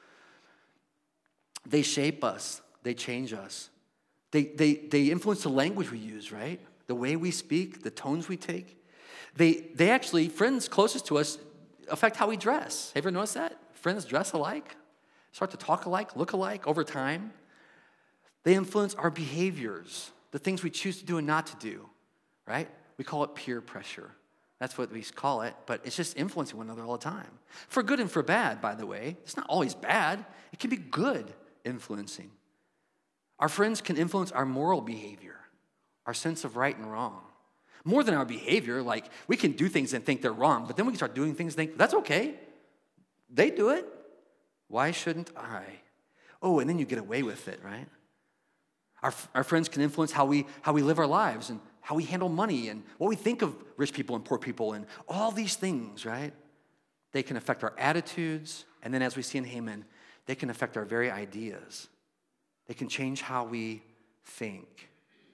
They shape us. They change us. They, they, they influence the language we use, right? The way we speak, the tones we take. They, they actually, friends closest to us, affect how we dress. Have you ever noticed that? Friends dress alike, start to talk alike, look alike over time. They influence our behaviors, the things we choose to do and not to do, right? We call it peer pressure. That's what we call it, but it's just influencing one another all the time. For good and for bad, by the way. It's not always bad. It can be good influencing. Our friends can influence our moral behavior, our sense of right and wrong. More than our behavior, like we can do things and think they're wrong, but then we can start doing things and think, that's okay. They do it. Why shouldn't I? Oh, and then you get away with it, right? Our, our friends can influence how we, how we live our lives and how we handle money and what we think of rich people and poor people and all these things, right? They can affect our attitudes, and then as we see in Haman, they can affect our very ideas. They can change how we think.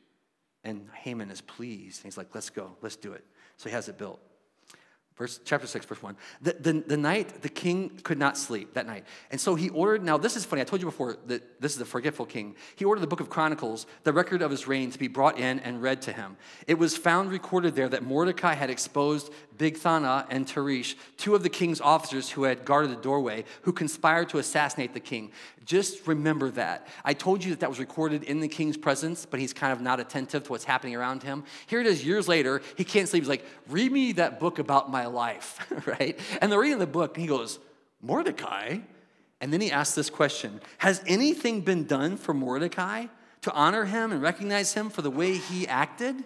And Haman is pleased. He's like, let's go, let's do it. So he has it built. Verse, chapter six, verse one. The, the, the night the king could not sleep, that night. And so he ordered, now this is funny, I told you before that this is a forgetful king. He ordered the book of Chronicles, the record of his reign, to be brought in and read to him. It was found recorded there that Mordecai had exposed Bigthana and Teresh, two of the king's officers who had guarded the doorway, who conspired to assassinate the king. Just remember that. I told you that that was recorded in the king's presence, but he's kind of not attentive to what's happening around him. Here it is years later. He can't sleep. He's like, read me that book about my life, right? And they're reading the book, and he goes, Mordecai? And then he asks this question, has anything been done for Mordecai to honor him and recognize him for the way he acted?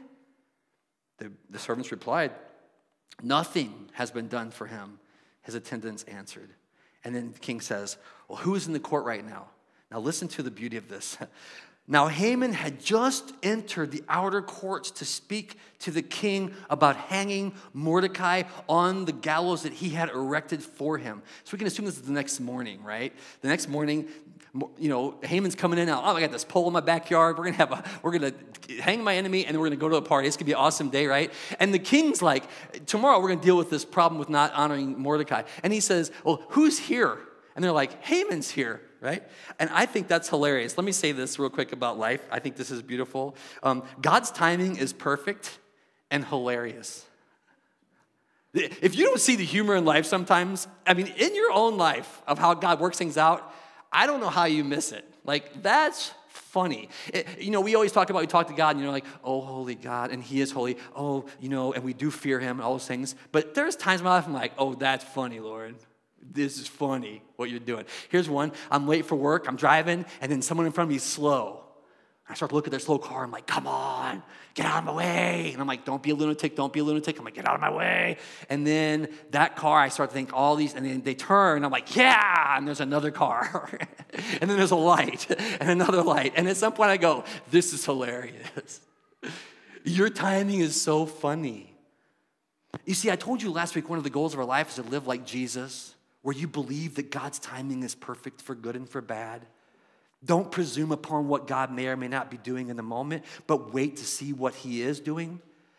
The, the servants replied, nothing has been done for him. His attendants answered. And then the king says, well, who is in the court right now? Now listen to the beauty of this. Now Haman had just entered the outer courts to speak to the king about hanging Mordecai on the gallows that he had erected for him. So we can assume this is the next morning, right? The next morning, you know, Haman's coming in now. Oh, I got this pole in my backyard. We're gonna have a, we're gonna hang my enemy, and then we're gonna go to a party. It's gonna be an awesome day, right? And the king's like, tomorrow we're gonna deal with this problem with not honoring Mordecai. And he says, well, who's here? And they're like, Haman's here, right? And I think that's hilarious. Let me say this real quick about life. I think this is beautiful. Um, God's timing is perfect and hilarious. If you don't see the humor in life sometimes, I mean, in your own life of how God works things out, I don't know how you miss it. Like, that's funny. It, you know, we always talk about, we talk to God, and you're like, oh, holy God, and he is holy. Oh, you know, and we do fear him and all those things. But there's times in my life I'm like, oh, that's funny, Lord. This is funny, what you're doing. Here's one. I'm late for work. I'm driving, and then someone in front of me is slow. I start to look at their slow car. I'm like, come on, get out of my way. And I'm like, don't be a lunatic. Don't be a lunatic. I'm like, get out of my way. And then that car, I start to think all these, and then they turn. And I'm like, yeah, and there's another car. And then there's a light and another light. And at some point I go, this is hilarious. Your timing is so funny. You see, I told you last week one of the goals of our life is to live like Jesus, where you believe that God's timing is perfect for good and for bad. Don't presume upon what God may or may not be doing in the moment, but wait to see what he is doing.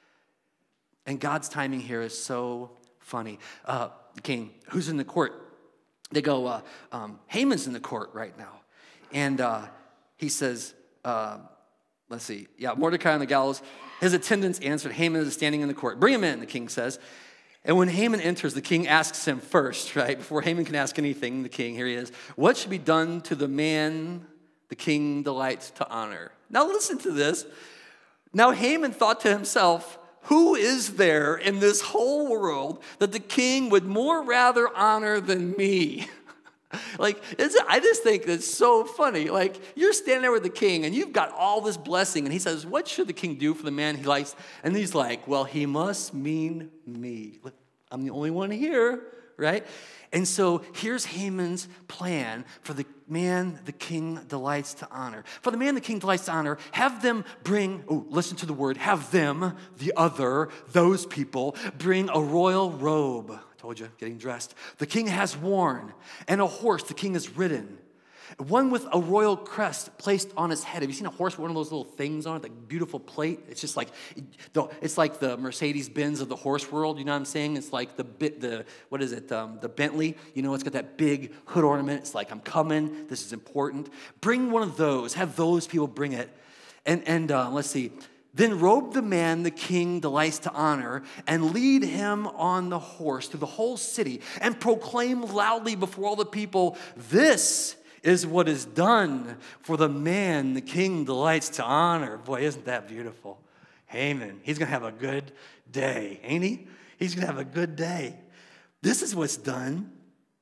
And God's timing here is so funny. Uh, the king, who's in the court? They go, uh, um, Haman's in the court right now. And uh, he says, uh, let's see, yeah, Mordecai on the gallows. His attendants answered, Haman is standing in the court. Bring him in, the king says. And when Haman enters, the king asks him first, right? Before Haman can ask anything, the king, here he is. What should be done to the man the king delights to honor? Now listen to this. Now Haman thought to himself, who is there in this whole world that the king would more rather honor than me? Like, it's, I just think it's so funny. Like, you're standing there with the king, and you've got all this blessing, and he says, what should the king do for the man he likes? And he's like, well, he must mean me. Look, I'm the only one here, right? And so here's Haman's plan for the man the king delights to honor. For the man the king delights to honor, have them bring, oh, listen to the word, have them, the other, those people, bring a royal robe. Told you, getting dressed. The king has worn, and a horse the king has ridden. One with a royal crest placed on his head. Have you seen a horse with one of those little things on it, like beautiful plate? It's just like, it's like the Mercedes-Benz of the horse world, you know what I'm saying? It's like the, the what is it, um, the Bentley, you know, it's got that big hood ornament. It's like, I'm coming, this is important. Bring one of those, have those people bring it. And, and uh, let's see, then robe the man the king delights to honor and lead him on the horse through the whole city and proclaim loudly before all the people, this is what is done for the man the king delights to honor. Boy, isn't that beautiful? Haman, he's going to have a good day, ain't he? He's going to have a good day. This is what's done.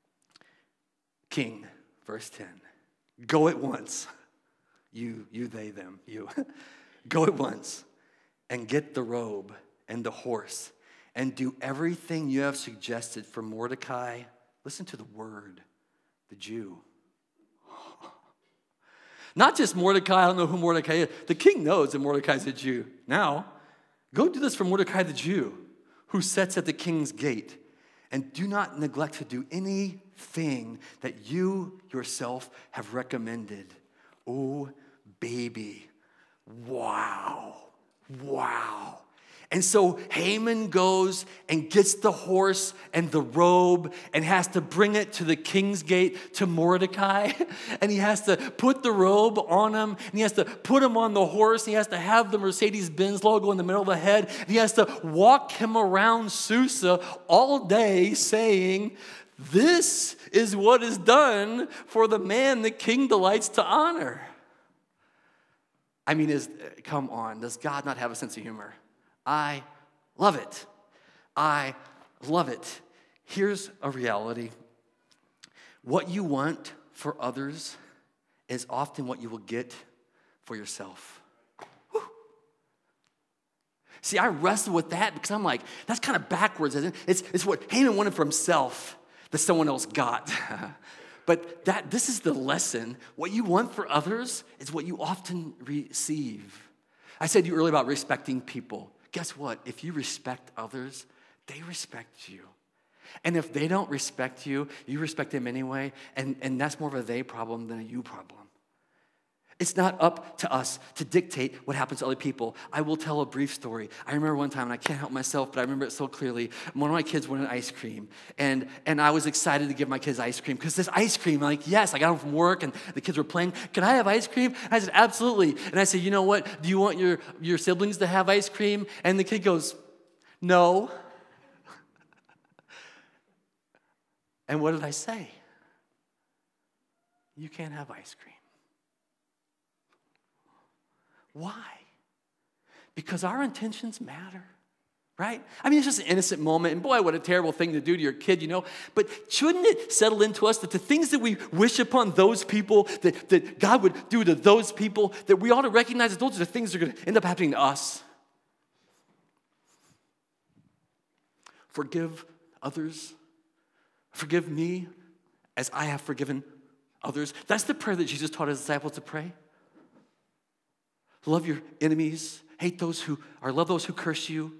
King, verse ten, go at once. You, you, they, them, you. Go at once and get the robe and the horse and do everything you have suggested for Mordecai. Listen to the word, the Jew. Not just Mordecai, I don't know who Mordecai is. The king knows that Mordecai's a Jew. Now, go do this for Mordecai the Jew, who sits at the king's gate. And do not neglect to do anything that you yourself have recommended. Oh, baby. Wow. Wow. And so Haman goes and gets the horse and the robe and has to bring it to the king's gate to Mordecai. And he has to put the robe on him. And he has to put him on the horse. And he has to have the Mercedes-Benz logo in the middle of the head. And he has to walk him around Susa all day saying, this is what is done for the man the king delights to honor. I mean, is come on, does God not have a sense of humor? I love it. I love it. Here's a reality. What you want for others is often what you will get for yourself. Whew. See, I wrestle with that because I'm like, that's kind of backwards, isn't it? It's, it's what Haman wanted for himself that someone else got. But that this is the lesson. What you want for others is what you often receive. I said to you earlier about respecting people. Guess what? If you respect others, they respect you. And if they don't respect you, you respect them anyway, and, and that's more of a they problem than a you problem. It's not up to us to dictate what happens to other people. I will tell a brief story. I remember one time, and I can't help myself, but I remember it so clearly. One of my kids wanted ice cream, and, and I was excited to give my kids ice cream, because this ice cream, like, yes, I got home from work, and the kids were playing. Can I have ice cream? I said, absolutely. And I said, you know what? Do you want your, your siblings to have ice cream? And the kid goes, no. And what did I say? You can't have ice cream. Why? Because our intentions matter, right? I mean, it's just an innocent moment, and boy, what a terrible thing to do to your kid, you know? But shouldn't it settle into us that the things that we wish upon those people, that, that God would do to those people, that we ought to recognize that those are the things that are going to end up happening to us? Forgive others. Forgive me as I have forgiven others. That's the prayer that Jesus taught his disciples to pray. Love your enemies. Hate those who, or love those who curse you.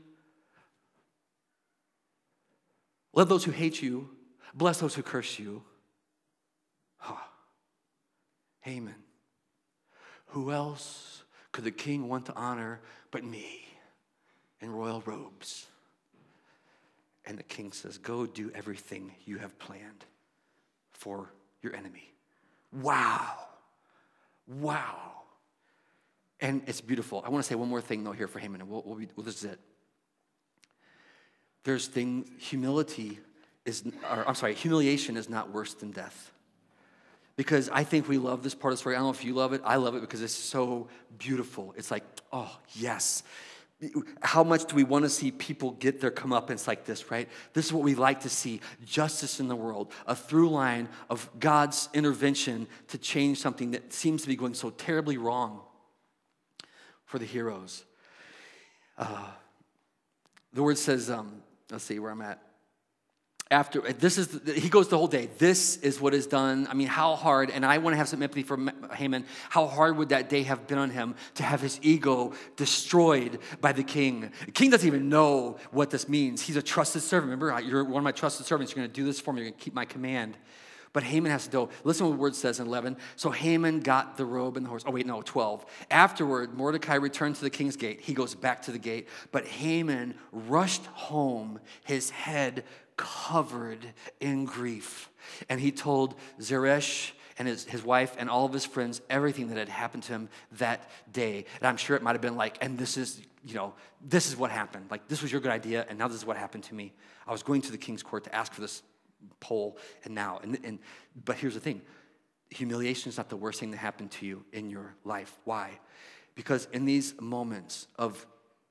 Love those who hate you. Bless those who curse you. Huh. Haman. Who else could the king want to honor but me in royal robes? And the king says, go do everything you have planned for your enemy. Wow. Wow. And it's beautiful. I want to say one more thing, though, here for Haman, and we'll, we'll be, well, this is it. There's things, humility is, or I'm sorry, humiliation is not worse than death. Because I think we love this part of the story. I don't know if you love it. I love it because it's so beautiful. It's like, oh, yes. How much do we want to see people get their comeuppance like this, right? This is what we like to see, justice in the world, a through line of God's intervention to change something that seems to be going so terribly wrong for the heroes. Uh, the word says, um, let's see where I'm at. After, this is, the, he goes the whole day. This is what is done. I mean, how hard, and I want to have some empathy for Haman, how hard would that day have been on him to have his ego destroyed by the king? The king doesn't even know what this means. He's a trusted servant. Remember, you're one of my trusted servants. You're going to do this for me. You're going to keep my command. But Haman has to go. Listen to what the word says in eleven. So Haman got the robe and the horse. Oh, wait, no, twelve. Afterward, Mordecai returned to the king's gate. He goes back to the gate. But Haman rushed home, his head covered in grief. And he told Zeresh and his, his wife and all of his friends everything that had happened to him that day. And I'm sure it might have been like, and this is, you know, this is what happened. Like, this was your good idea, and now this is what happened to me. I was going to the king's court to ask for this pole, and now, and, and but here's the thing. Humiliation is not the worst thing that happened to you in your life. Why? Because in these moments of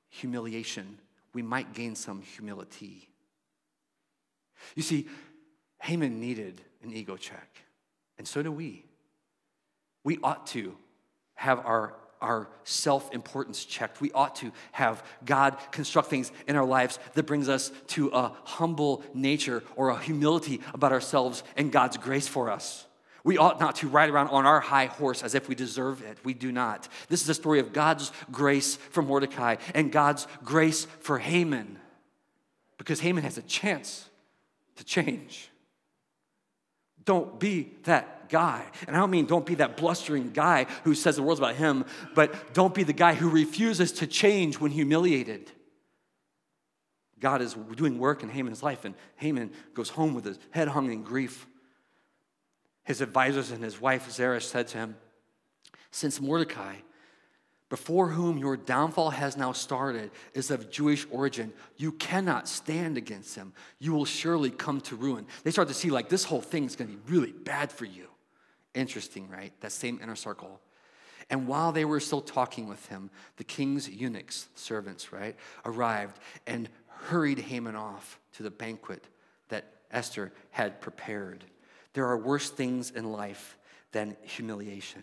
humiliation, we might gain some humility. You see, Haman needed an ego check, and so do we. We ought to have our, our self-importance checked. We ought to have God construct things in our lives that brings us to a humble nature or a humility about ourselves and God's grace for us. We ought not to ride around on our high horse as if we deserve it. We do not. This is a story of God's grace for Mordecai and God's grace for Haman, because Haman has a chance to change. Don't be that guy. And I don't mean don't be that blustering guy who says the world's about him, but don't be the guy who refuses to change when humiliated. God is doing work in Haman's life, and Haman goes home with his head hung in grief. His advisors and his wife Zeresh said to him, since Mordecai, before whom your downfall has now started, is of Jewish origin, you cannot stand against him. You will surely come to ruin. They start to see like this whole thing is going to be really bad for you. Interesting, right? That same inner circle. And while they were still talking with him, the king's eunuchs, servants, right, arrived and hurried Haman off to the banquet that Esther had prepared. There are worse things in life than humiliation.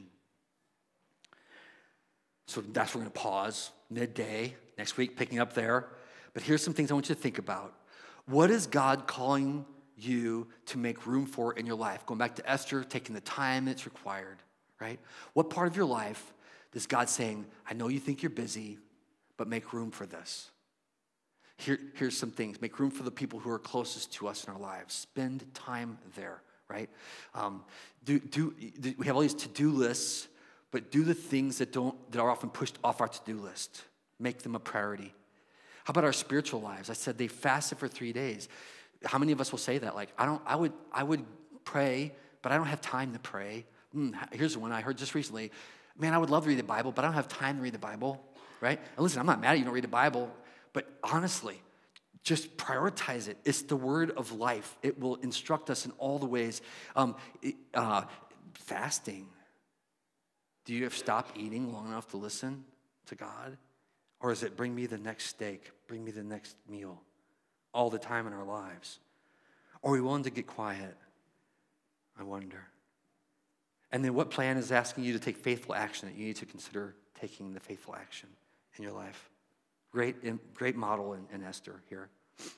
So that's where we're going to pause midday next week, picking up there. But here's some things I want you to think about. What is God calling you to make room for in your life? Going back to Esther, taking the time that's required, right? What part of your life is God saying, I know you think you're busy, but make room for this? Here, here's some things. Make room for the people who are closest to us in our lives. Spend time there, right? Um, do, do, do, we have all these to-do lists, but do the things that don't that are often pushed off our to-do list. Make them a priority. How about our spiritual lives? I said they fasted for three days. How many of us will say that? Like, I don't. I would. I would pray, but I don't have time to pray. Mm, here's one I heard just recently. Man, I would love to read the Bible, but I don't have time to read the Bible. Right? And listen, I'm not mad at you don't read the Bible, but honestly, just prioritize it. It's the word of life. It will instruct us in all the ways. Um, uh, fasting. Do you have stopped eating long enough to listen to God? Or is it bring me the next steak, bring me the next meal all the time in our lives? Or are we willing to get quiet? I wonder. And then what plan is asking you to take faithful action that you need to consider taking the faithful action in your life? Great, great model in, in Esther here.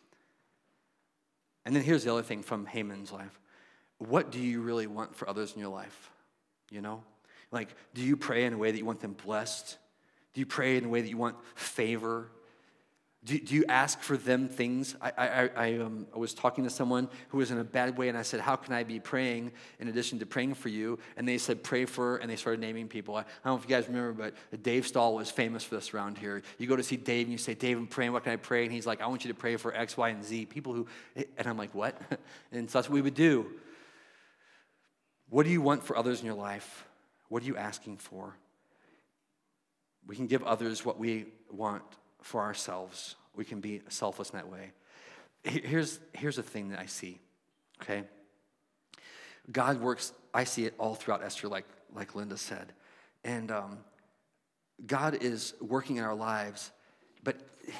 And then here's the other thing from Haman's life. What do you really want for others in your life? You know? Like, do you pray in a way that you want them blessed? Do you pray in a way that you want favor? Do, do you ask for them things? I, I, I, um, I was talking to someone who was in a bad way, and I said, how can I be praying in addition to praying for you? And they said, pray for, and they started naming people. I, I don't know if you guys remember, but Dave Stahl was famous for this around here. You go to see Dave, and you say, Dave, I'm praying, what can I pray? And he's like, I want you to pray for X, Y, and Z. People who, and I'm like, what? And so that's what we would do. What do you want for others in your life? What are you asking for? We can give others what we want for ourselves. We can be selfless in that way. Here's, here's the thing that I see, okay? God works, I see it all throughout Esther, like, like Linda said. And um, God is working in our lives, but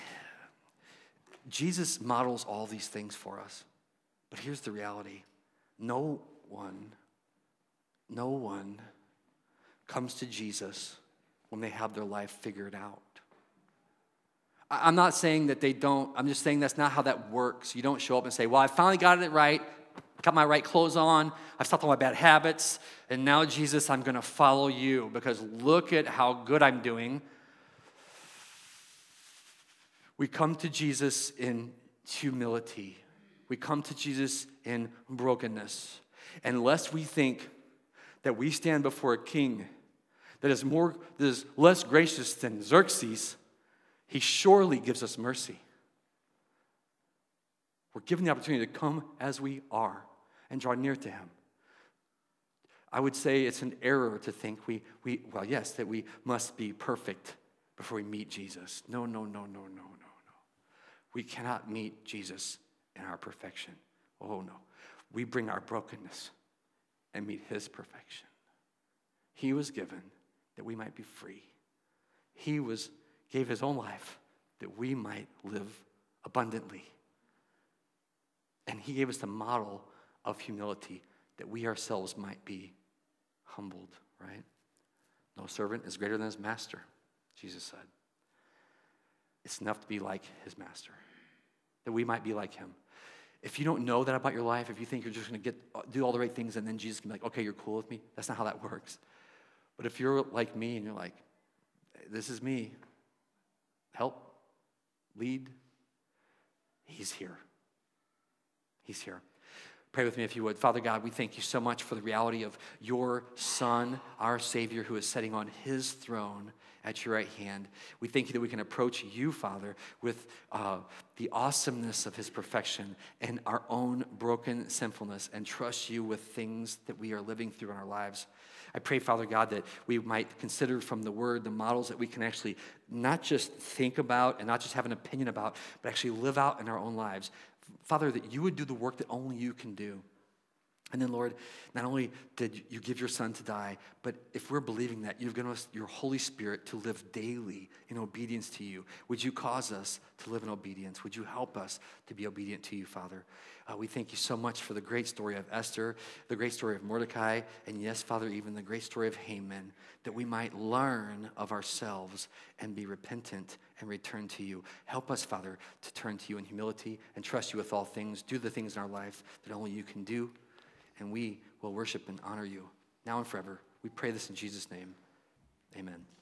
Jesus models all these things for us. But here's the reality. No one, no one comes to Jesus when they have their life figured out. I'm not saying that they don't. I'm just saying that's not how that works. You don't show up and say, well, I finally got it right, got my right clothes on, I've stopped all my bad habits, and now, Jesus, I'm going to follow you because look at how good I'm doing. We come to Jesus in humility. We come to Jesus in brokenness. Unless we think that we stand before a king that is more, that is less gracious than Xerxes, he surely gives us mercy. We're given the opportunity to come as we are and draw near to him. I would say it's an error to think we, we well, yes, that we must be perfect before we meet Jesus. No, no, no, no, no, no, no. We cannot meet Jesus in our perfection. Oh, no. We bring our brokenness and meet his perfection. He was given that we might be free. He was gave his own life that we might live abundantly. And he gave us the model of humility, that we ourselves might be humbled, right? No servant is greater than his master, Jesus said. It's enough to be like his master, that we might be like him. If you don't know that about your life, if you think you're just going to get do all the right things and then Jesus can be like, okay, you're cool with me, that's not how that works. But if you're like me and you're like, this is me, help, lead, he's here. He's here. Pray with me if you would. Father God, we thank you so much for the reality of your Son, our Savior, who is sitting on his throne at your right hand. We thank you that we can approach you, Father, with uh, the awesomeness of his perfection and our own broken sinfulness, and trust you with things that we are living through in our lives. I pray, Father God, that we might consider from the word the models that we can actually not just think about and not just have an opinion about, but actually live out in our own lives. Father, that you would do the work that only you can do. And then, Lord, not only did you give your Son to die, but if we're believing that, you've given us your Holy Spirit to live daily in obedience to you. Would you cause us to live in obedience? Would you help us to be obedient to you, Father? Uh, we thank you so much for the great story of Esther, the great story of Mordecai, and yes, Father, even the great story of Haman, that we might learn of ourselves and be repentant and return to you. Help us, Father, to turn to you in humility and trust you with all things. Do the things in our life that only you can do. And we will worship and honor you now and forever. We pray this in Jesus' name. Amen.